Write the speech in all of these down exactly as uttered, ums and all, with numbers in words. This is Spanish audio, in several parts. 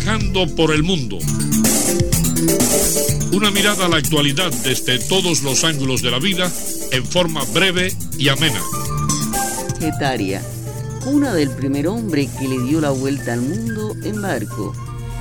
Viajando por el mundo. Una mirada a la actualidad desde todos los ángulos de la vida en forma breve y amena. Getaria, cuna del primer hombre que le dio la vuelta al mundo en barco.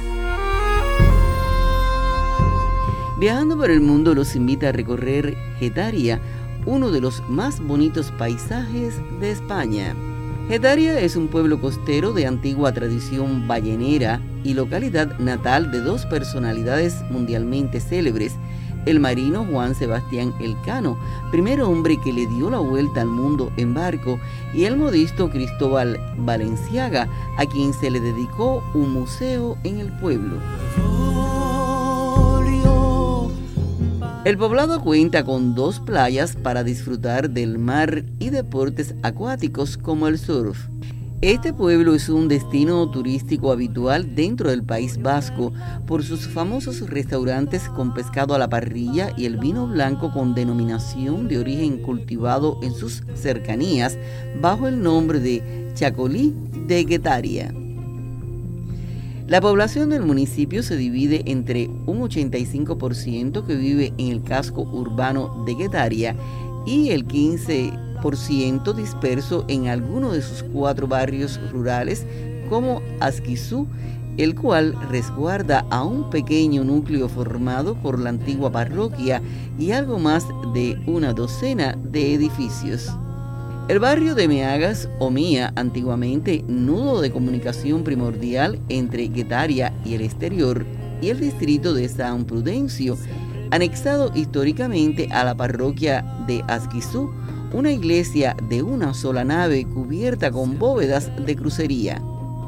Viajando por el mundo los invita a recorrer Getaria, uno de los más bonitos paisajes de España. Getaria es un pueblo costero de antigua tradición ballenera y localidad natal de dos personalidades mundialmente célebres, el marino Juan Sebastián Elcano, primer hombre que le dio la vuelta al mundo en barco, y el modisto Cristóbal Balenciaga, a quien se le dedicó un museo en el pueblo. El poblado cuenta con dos playas para disfrutar del mar y deportes acuáticos como el surf. Este pueblo es un destino turístico habitual dentro del País Vasco por sus famosos restaurantes con pescado a la parrilla y el vino blanco con denominación de origen cultivado en sus cercanías bajo el nombre de Chacolí de Getaria. La población del municipio se divide entre un ochenta y cinco por ciento que vive en el casco urbano de Getaria y el quince por ciento disperso en alguno de sus cuatro barrios rurales como Asquizú, el cual resguarda a un pequeño núcleo formado por la antigua parroquia y algo más de una docena de edificios. El barrio de Meagas o Mía, antiguamente nudo de comunicación primordial entre Getaria y el exterior, y el distrito de San Prudencio, anexado históricamente a la parroquia de Asquizú, una iglesia de una sola nave cubierta con bóvedas de crucería.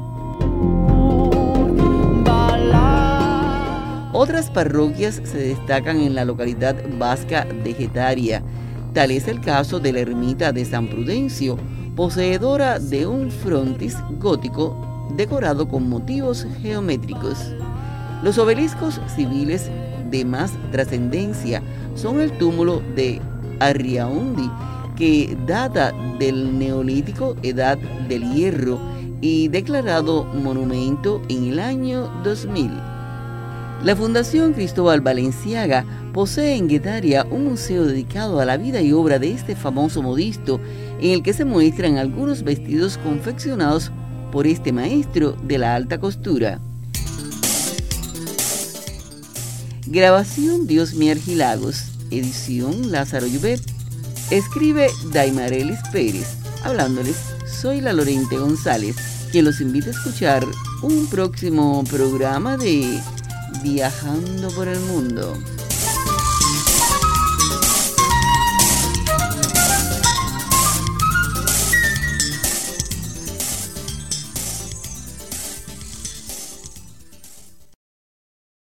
Otras parroquias se destacan en la localidad vasca de Getaria. Tal es el caso de la ermita de San Prudencio, poseedora de un frontis gótico decorado con motivos geométricos. Los obeliscos civiles de más trascendencia son el túmulo de Arriaundi, que data del Neolítico, Edad del Hierro, y declarado monumento en el año dos mil. La Fundación Cristóbal Balenciaga posee en Getaria un museo dedicado a la vida y obra de este famoso modisto, en el que se muestran algunos vestidos confeccionados por este maestro de la alta costura. Grabación Diosmi Argilagos, edición Lázaro Llobet. Escribe Daimarelis Pérez. Hablándoles, soy la Lorente González, quien los invita a escuchar un próximo programa de Viajando por el Mundo.